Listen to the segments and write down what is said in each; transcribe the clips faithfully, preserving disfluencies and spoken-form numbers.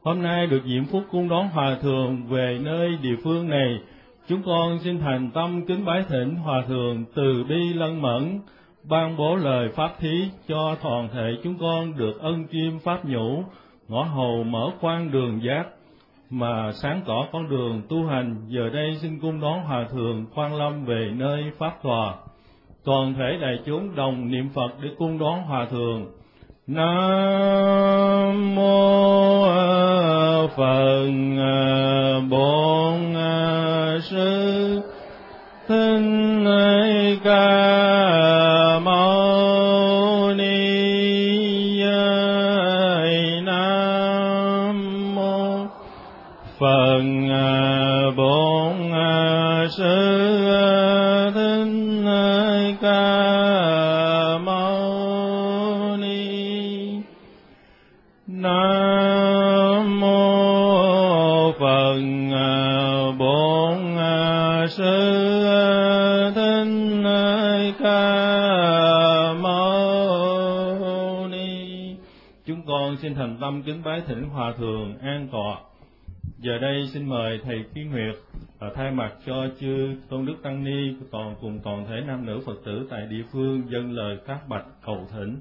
Hôm nay được diễm phúc cung đón Hòa Thượng về nơi địa phương này, chúng con xin thành tâm kính bái thỉnh Hòa Thượng từ bi lân mẫn, ban bố lời pháp thí cho toàn thể chúng con được ân chiêm pháp nhũ, ngõ hầu mở khoan đường giác, mà sáng tỏ con đường tu hành. Giờ đây xin cung đón Hòa Thượng Quan Lâm về nơi pháp tòa. Toàn thể đại chúng đồng niệm Phật để cung đón Hòa Thượng. Nam mô Phật Bổn Sư Thích Ca Mâu Ni. Nam mô Phật Bổn Sư Thích Ca Mâu Ni. Nam mô Phật Bổn Sư Thích Ca Mâu Ni. Chúng con xin thành tâm kính bái thỉnh Hòa Thượng an tọa. Giờ đây xin mời thầy Kiến Nguyệt và thay mặt cho chư tôn đức tăng ni toàn cùng toàn thể nam nữ Phật tử tại địa phương dâng lời các bạch cầu thỉnh.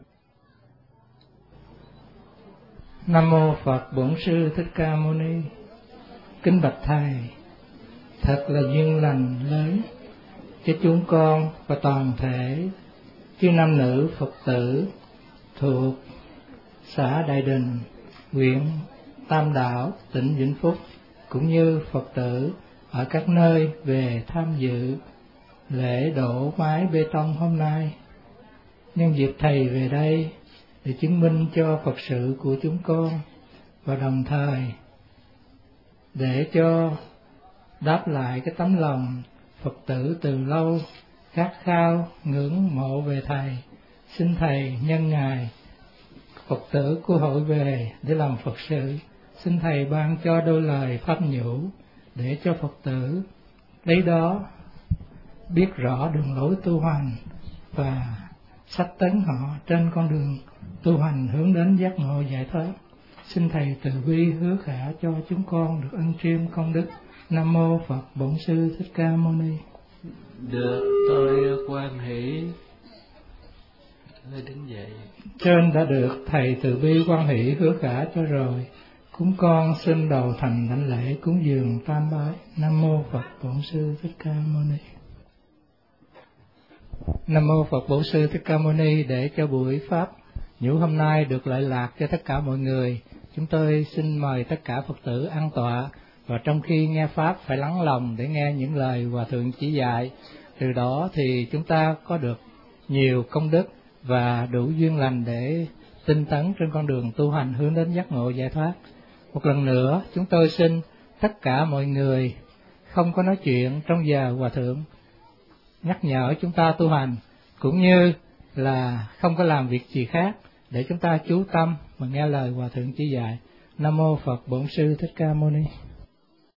Nam mô Phật Bổn Sư Thích Ca Mâu Ni. Kính bạch thầy, thật là duyên lành lớn cho chúng con và toàn thể chư nam nữ Phật tử thuộc xã Đại Đình, huyện Tam Đảo, tỉnh Vĩnh Phúc, cũng như Phật tử ở các nơi về tham dự lễ đổ mái bê tông hôm nay. Nhân dịp thầy về đây để chứng minh cho Phật sự của chúng con, và đồng thời để cho đáp lại cái tấm lòng Phật tử từ lâu khát khao ngưỡng mộ về thầy, xin thầy nhân ngày Phật tử của hội về để làm Phật sự, xin thầy ban cho đôi lời pháp nhũ để cho Phật tử lấy đó biết rõ đường lối tu hành và sách tấn họ trên con đường tu hành hướng đến giác ngộ giải thoát. Xin thầy từ bi hứa khả cho chúng con được ân chiêm công đức. Nam mô Phật Bổn Sư Thích Ca Mâu Ni. Được, tôi quan hỷ lên đứng dậy. Trên đã được thầy từ bi quan hỷ hứa khả cho rồi, chúng con xin đầu thành đảnh lễ cúng dường tam bái. Nam mô Phật Bổn Sư Thích Ca Mâu Ni. Nam mô Phật Bổn Sư Thích Ca Mâu Ni. Để cho buổi pháp nhũ hôm nay được lợi lạc cho tất cả mọi người, chúng tôi xin mời tất cả Phật tử an tọa, và trong khi nghe pháp phải lắng lòng để nghe những lời Hòa Thượng chỉ dạy. Từ đó thì chúng ta có được nhiều công đức và đủ duyên lành để tinh tấn trên con đường tu hành hướng đến giác ngộ giải thoát. Một lần nữa chúng tôi xin tất cả mọi người không có nói chuyện trong giờ Hòa Thượng nhắc nhở chúng ta tu hành, cũng như là không có làm việc gì khác, để chúng ta chú tâm mà nghe lời Hòa Thượng chỉ dạy. Nam mô Phật Bổn Sư Thích Ca Mâu Ni.